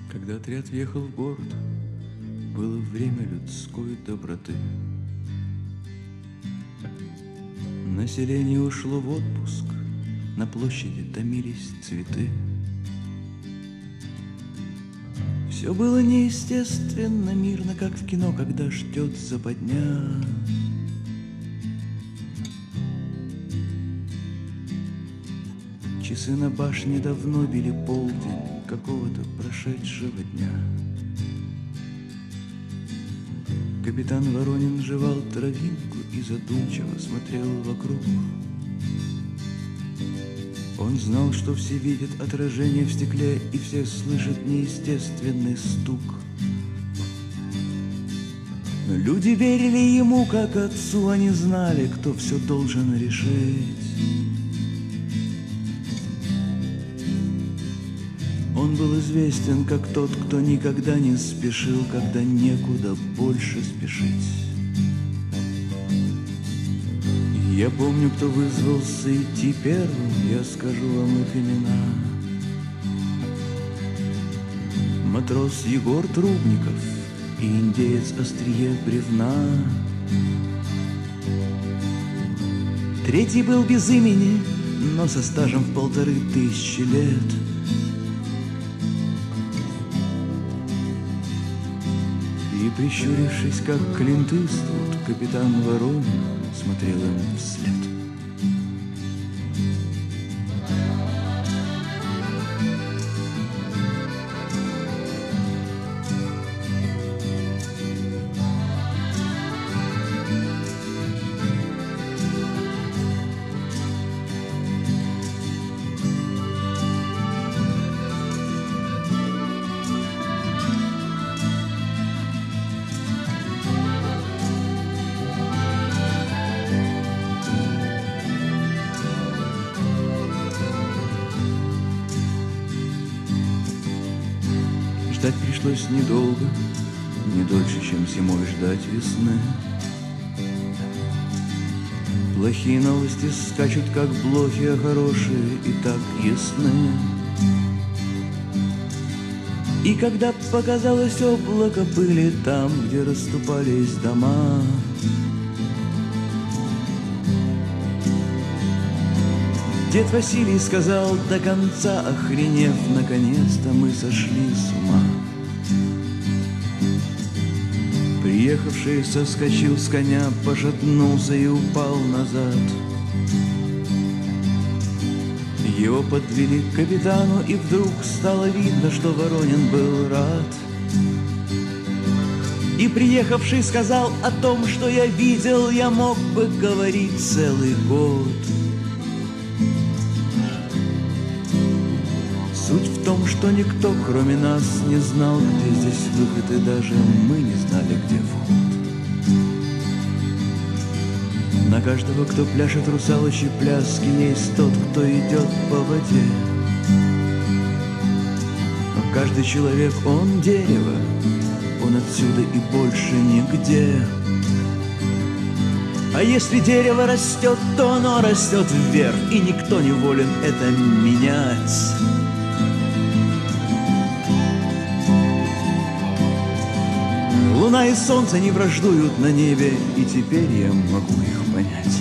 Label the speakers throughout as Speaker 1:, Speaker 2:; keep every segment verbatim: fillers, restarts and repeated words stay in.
Speaker 1: Когда отряд въехал в город, было время людской доброты. Население ушло в отпуск, на площади томились цветы. Все было неестественно мирно, как в кино, когда ждет западня. Часы на башне давно били полдень какого-то прошедшего дня. Капитан Воронин жевал травинку и задумчиво смотрел вокруг. Он знал, что все видят отражение в стекле, и все слышат неестественный стук. Но люди верили ему, как отцу, они знали, кто все должен решить. Он был известен как тот, кто никогда не спешил, когда некуда больше спешить. Я помню, кто вызвался идти первым, я скажу вам их имена. Матрос Егор Трубников и индеец Острие Бревна. Третий был без имени, но со стажем в полторы тысячи лет. И, прищурившись, как Клинт Иствуд, капитан Воронин смотрел им вслед. Ждать пришлось недолго, не дольше, чем зимой ждать весны. Плохие новости скачут, как блохи, а хорошие и так ясны. И когда показалось облако пыли там, где расступались дома, дед Василий сказал до конца, охренев, наконец-то мы сошли с ума. Приехавший соскочил с коня, пошатнулся и упал назад. Его подвели к капитану, и вдруг стало видно, что Воронин был рад. И приехавший сказал о том, что я видел, я мог бы говорить целый год. Суть в том, что никто, кроме нас, не знал, где здесь выход, и даже мы не знали, где вход. На каждого, кто пляшет русалочьи пляски, есть тот, кто идет по воде. Но каждый человек, он дерево, он отсюда и больше нигде. А если дерево растет, то оно растет вверх, и никто не волен это менять. Луна и солнце не враждуют на небе, и теперь я могу их понять.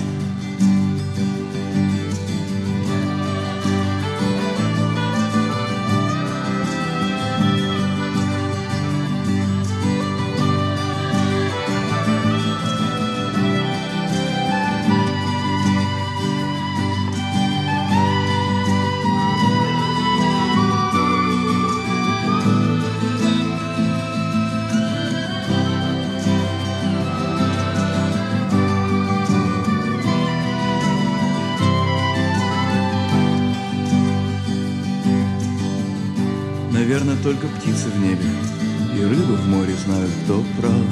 Speaker 1: Наверное, только птицы в небе и рыбы в море знают, кто прав.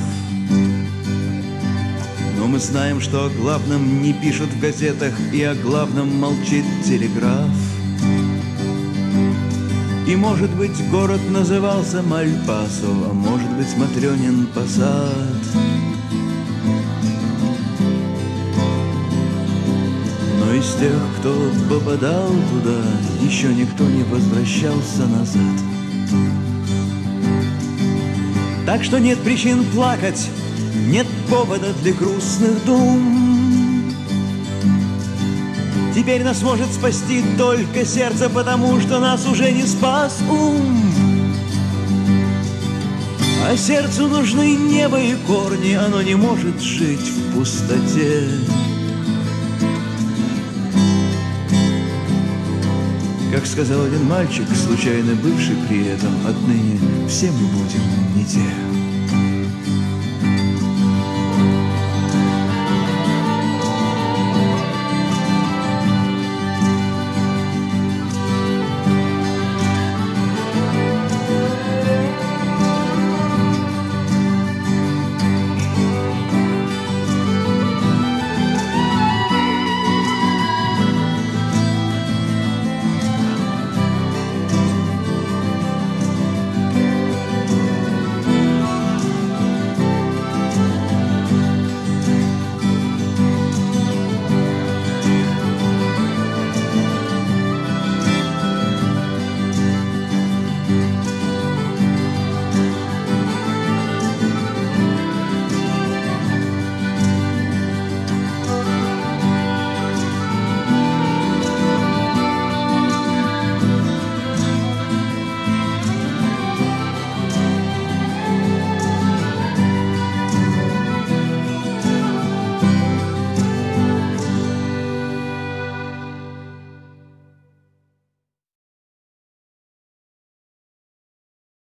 Speaker 1: Но мы знаем, что о главном не пишут в газетах, и о главном молчит телеграф. И, может быть, город назывался Мальпасо, а может быть, Матрёнин посад. Но из тех, кто попадал туда, еще никто не возвращался назад. Так что нет причин плакать, нет повода для грустных дум. Теперь нас может спасти только сердце, потому что нас уже не спас ум. А сердцу нужны небо и корни, оно не может жить в пустоте. Как сказал один мальчик, случайно бывший при этом, отныне все мы будем не те.